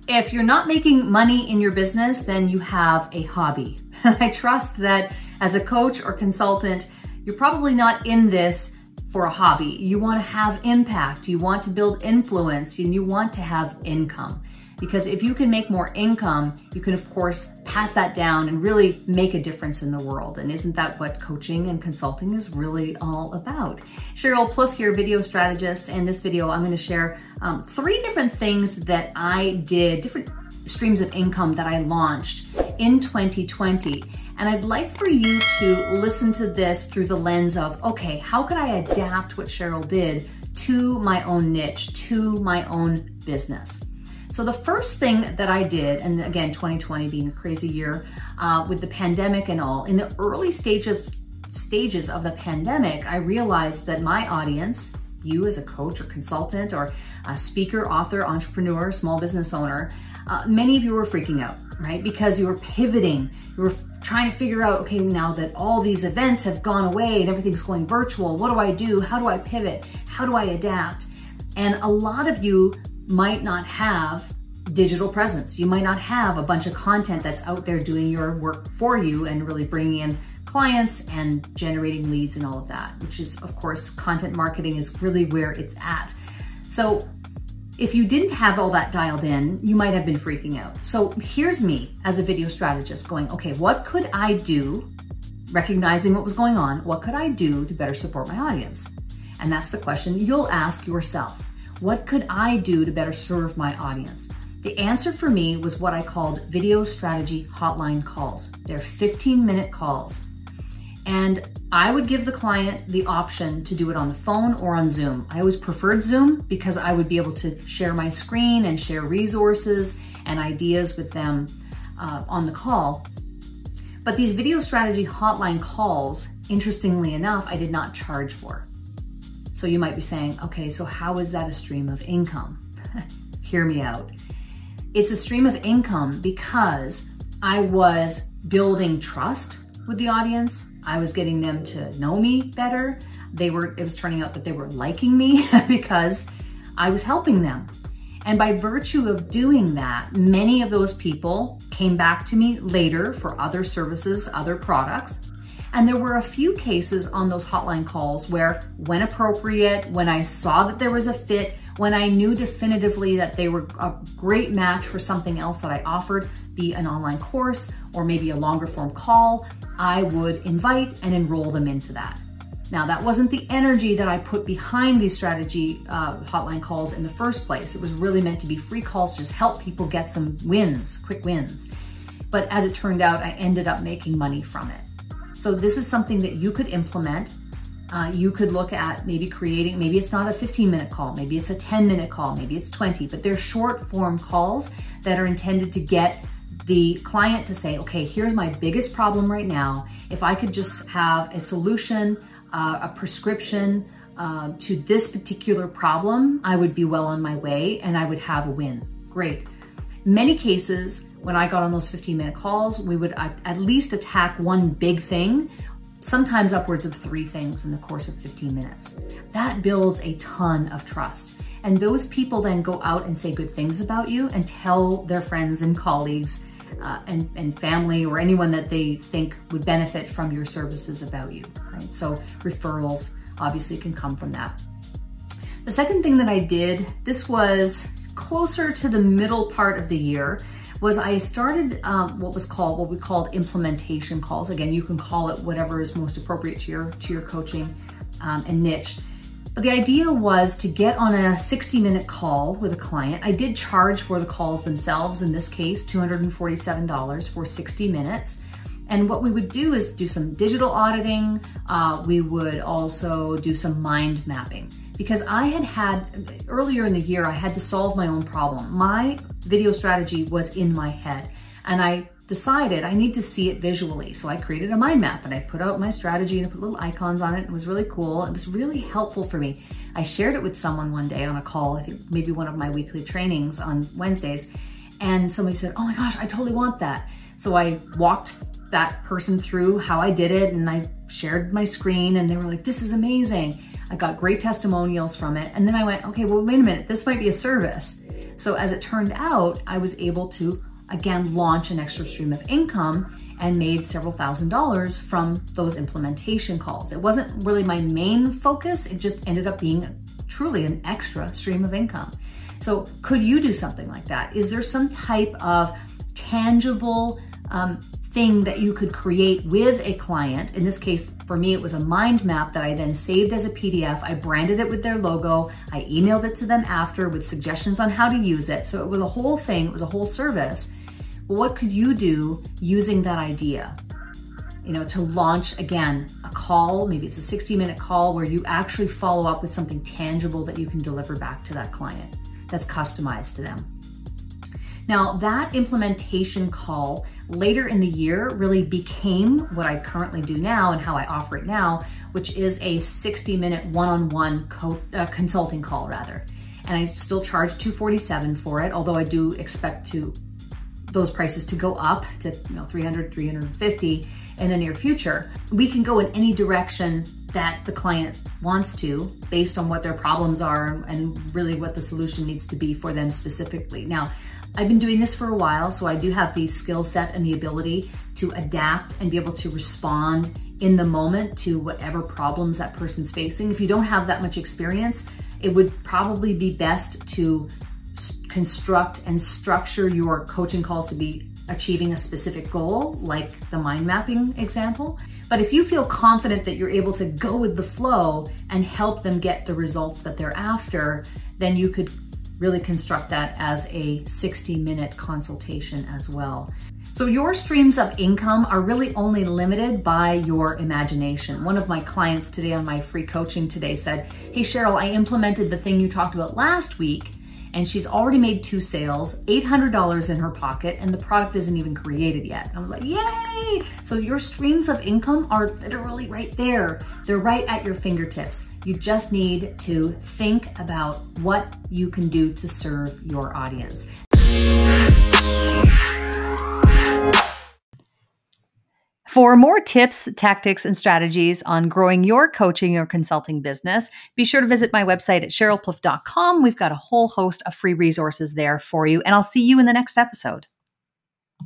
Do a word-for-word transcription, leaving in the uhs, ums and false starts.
If you're not making money in your business, then you have a hobby. I trust that as a coach or consultant, you're probably not in this for a hobby. You want to have impact, you want to build influence, and you want to have income. Because if you can make more income, you can of course pass that down and really make a difference in the world. And isn't that what coaching and consulting is really all about? Cheryl Plouffe here, video strategist. In this video, I'm going to share um, three different things that I did, different streams of income that I launched in twenty twenty. And I'd like for you to listen to this through the lens of, okay, how could I adapt what Cheryl did to my own niche, to my own business? So the first thing that I did, and again, twenty twenty being a crazy year uh, with the pandemic and all, in the early stages, stages of the pandemic, I realized that my audience, you as a coach or consultant or a speaker, author, entrepreneur, small business owner, uh, many of you were freaking out, right? Because you were pivoting, you were trying to figure out, okay, now that all these events have gone away and everything's going virtual, what do I do? How do I pivot? How do I adapt? And a lot of you might not have digital presence. You might not have a bunch of content that's out there doing your work for you and really bringing in clients and generating leads and all of that, which is, of course, content marketing is really where it's at. So if you didn't have all that dialed in, you might have been freaking out. So here's me as a video strategist going, okay, what could I do, recognizing what was going on, what could I do to better support my audience? And that's the question you'll ask yourself. What could I do to better serve my audience? The answer for me was what I called video strategy hotline calls. They're fifteen minute calls. And I would give the client the option to do it on the phone or on Zoom. I always preferred Zoom because I would be able to share my screen and share resources and ideas with them uh, on the call. But these video strategy hotline calls, interestingly enough, I did not charge for. So you might be saying, okay, so how is that a stream of income? Hear me out. It's a stream of income because I was building trust with the audience. I was getting them to know me better. They were, it was turning out that they were liking me because I was helping them. And by virtue of doing that, many of those people came back to me later for other services, other products. And there were a few cases on those hotline calls where, when appropriate, when I saw that there was a fit, when I knew definitively that they were a great match for something else that I offered, be an online course or maybe a longer form call, I would invite and enroll them into that. Now, that wasn't the energy that I put behind these strategy uh, hotline calls in the first place. It was really meant to be free calls, just help people get some wins, quick wins. But as it turned out, I ended up making money from it. So this is something that you could implement. Uh, you could look at maybe creating, maybe it's not a fifteen minute call, maybe it's a ten minute call, maybe it's twenty, but they're short form calls that are intended to get the client to say, okay, here's my biggest problem right now. If I could just have a solution, uh, a prescription uh, to this particular problem, I would be well on my way and I would have a win. Great. Many cases, when I got on those fifteen minute calls, we would at least attack one big thing, sometimes upwards of three things in the course of fifteen minutes. That builds a ton of trust. And those people then go out and say good things about you and tell their friends and colleagues uh, and, and family or anyone that they think would benefit from your services about you, right? So referrals obviously can come from that. The second thing that I did, this was closer to the middle part of the year, was I started um, what was called, what we called implementation calls. Again, you can call it whatever is most appropriate to your, to your coaching um, and niche. But the idea was to get on a sixty minute call with a client. I did charge for the calls themselves, in this case, two hundred forty-seven dollars for sixty minutes. And what we would do is do some digital auditing. Uh, we would also do some mind mapping, because I had had, earlier in the year, I had to solve my own problem. My video strategy was in my head, and I decided I need to see it visually. So I created a mind map and I put out my strategy and I put little icons on it. It was really cool. It was really helpful for me. I shared it with someone one day on a call, I think maybe one of my weekly trainings on Wednesdays. And somebody said, oh my gosh, I totally want that. So I walked that person through how I did it, and I shared my screen, and they were like, this is amazing. I got great testimonials from it. And then I went, okay, well, wait a minute, this might be a service. So as it turned out, I was able to, again, launch an extra stream of income and made several thousand dollars from those implementation calls. It wasn't really my main focus. It just ended up being truly an extra stream of income. So could you do something like that? Is there some type of tangible um, thing that you could create with a client? In this case, for me, it was a mind map that I then saved as a P D F. I branded it with their logo. I emailed it to them after with suggestions on how to use it. So it was a whole thing. It was a whole service. But what could you do using that idea? You know, to launch, again, a call, maybe it's a sixty minute call where you actually follow up with something tangible that you can deliver back to that client that's customized to them. Now, that implementation call later in the year really became what I currently do now and how I offer it now, which is a sixty minute one-on-one co uh, consulting call rather. And I still charge two hundred forty-seven dollars for it, although I do expect to those prices to go up to you know three hundred dollars, three hundred fifty dollars in the near future. We can go in any direction that the client wants to based on what their problems are and really what the solution needs to be for them specifically. Now, I've been doing this for a while, so I do have the skill set and the ability to adapt and be able to respond in the moment to whatever problems that person's facing. If you don't have that much experience, it would probably be best to construct and structure your coaching calls to be achieving a specific goal, like the mind mapping example. But if you feel confident that you're able to go with the flow and help them get the results that they're after, then you could really construct that as a sixty minute consultation as well. So your streams of income are really only limited by your imagination. One of my clients today on my free coaching today said, "Hey Cheryl, I implemented the thing you talked about last week, and she's already made two sales, eight hundred dollars in her pocket, and the product isn't even created yet." I was like, yay! So your streams of income are literally right there. They're right at your fingertips. You just need to think about what you can do to serve your audience. For more tips, tactics, and strategies on growing your coaching or consulting business, be sure to visit my website at cheryl plouffe dot com. We've got a whole host of free resources there for you, and I'll see you in the next episode.